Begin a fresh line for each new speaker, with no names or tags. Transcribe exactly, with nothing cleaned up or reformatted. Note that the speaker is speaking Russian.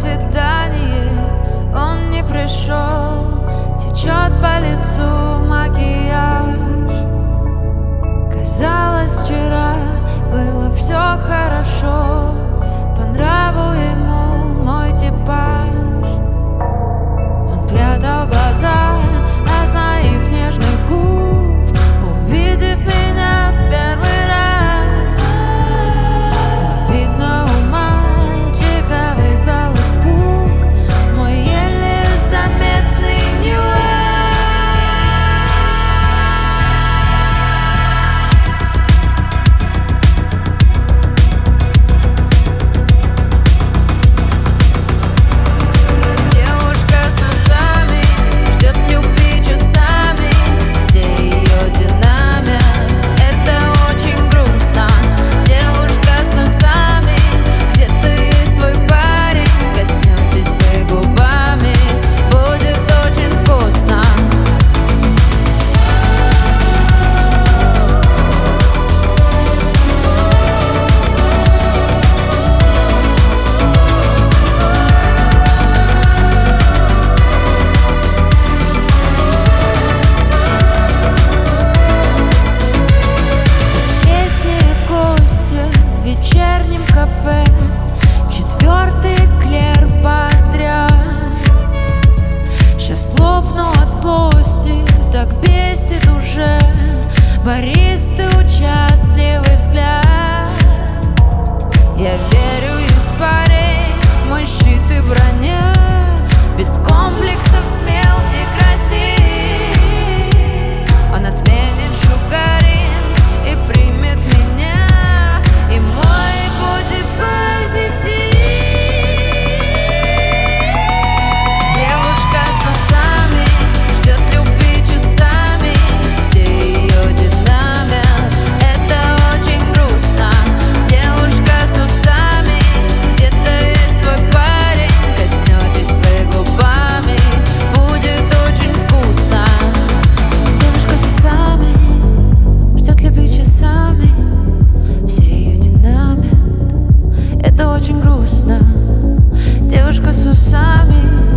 свидание он не пришел. Течет по лицу макияж. Казалось, вчера было все хорошо. По нраву ему мой типаж. Он прятал глаза от моих нежных губ, увидев меня в первый раз. Но видно, у мальчика вызвал испуг мой еле заметный нюанс. В вечернем кафе четвертый эклер подряд. Сейчас лопну от злости, так бесит уже баристы участливый взгляд. Я верю, есть парень, мой щит и броня, без комплексов, смел и красив. Он отменит шугарин и примет меня, и мой бодипозитив. Девушка с усами ждет любви часами, все ее динамят, это очень грустно. Девушка с усами, где-то есть твой парень, коснетесь своими губами, будет очень вкусно. Девушка с усами ждет любви часами, все ее динамит, это очень грустно. Девушка с усами.